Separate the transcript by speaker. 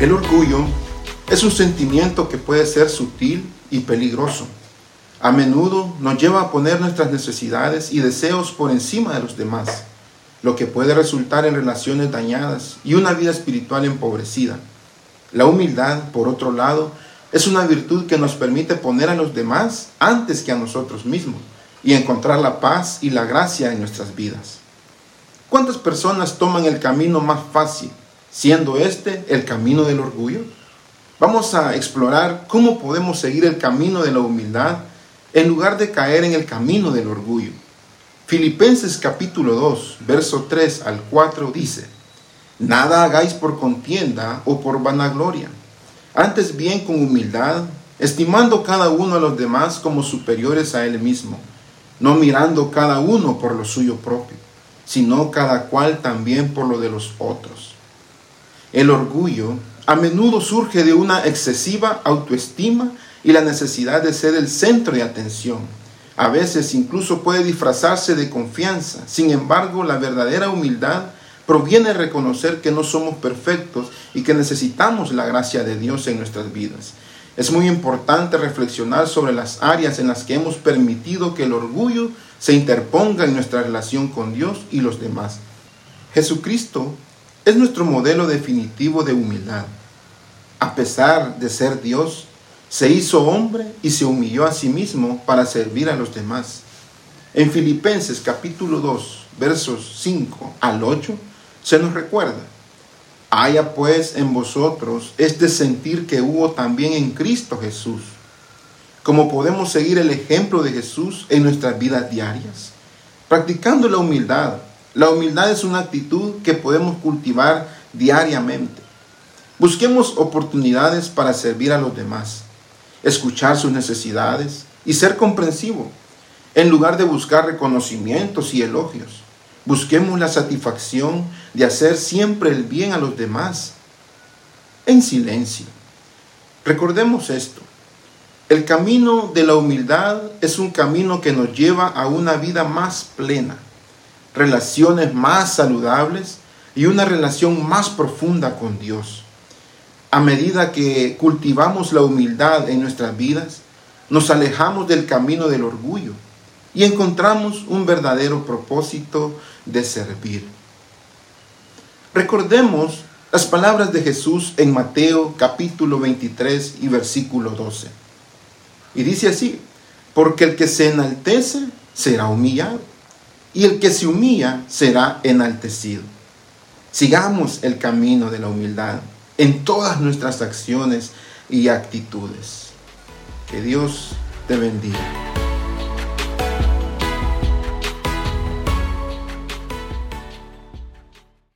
Speaker 1: El orgullo es un sentimiento que puede ser sutil y peligroso. A menudo nos lleva a poner nuestras necesidades y deseos por encima de los demás, lo que puede resultar en relaciones dañadas y una vida espiritual empobrecida. La humildad, por otro lado, es una virtud que nos permite poner a los demás antes que a nosotros mismos y encontrar la paz y la gracia en nuestras vidas. ¿Cuántas personas toman el camino más fácil, siendo este el camino del orgullo? Vamos a explorar cómo podemos seguir el camino de la humildad en lugar de caer en el camino del orgullo. Filipenses capítulo 2, verso 3 al 4 dice: Nada hagáis por contienda o por vanagloria, antes bien con humildad, estimando cada uno a los demás como superiores a él mismo, no mirando cada uno por lo suyo propio, sino cada cual también por lo de los otros. El orgullo a menudo surge de una excesiva autoestima y la necesidad de ser el centro de atención. A veces incluso puede disfrazarse de confianza. Sin embargo, la verdadera humildad proviene de reconocer que no somos perfectos y que necesitamos la gracia de Dios en nuestras vidas. Es muy importante reflexionar sobre las áreas en las que hemos permitido que el orgullo se interponga en nuestra relación con Dios y los demás. Jesucristo es nuestro modelo definitivo de humildad. A pesar de ser Dios, se hizo hombre y se humilló a sí mismo para servir a los demás. En Filipenses capítulo 2, versos 5 al 8, se nos recuerda: haya pues en vosotros este sentir que hubo también en Cristo Jesús. ¿Cómo podemos seguir el ejemplo de Jesús en nuestras vidas diarias? Practicando la humildad. La humildad es una actitud que podemos cultivar diariamente. Busquemos oportunidades para servir a los demás, escuchar sus necesidades y ser comprensivo, en lugar de buscar reconocimientos y elogios. Busquemos la satisfacción de hacer siempre el bien a los demás, en silencio. Recordemos esto: el camino de la humildad es un camino que nos lleva a una vida más plena, relaciones más saludables y una relación más profunda con Dios. A medida que cultivamos la humildad en nuestras vidas, nos alejamos del camino del orgullo y encontramos un verdadero propósito de servir. Recordemos las palabras de Jesús en Mateo capítulo 23 y versículo 12. Y dice así: porque el que se enaltece será humillado, y el que se humilla será enaltecido. Sigamos el camino de la humildad en todas nuestras acciones y actitudes. Que Dios te bendiga.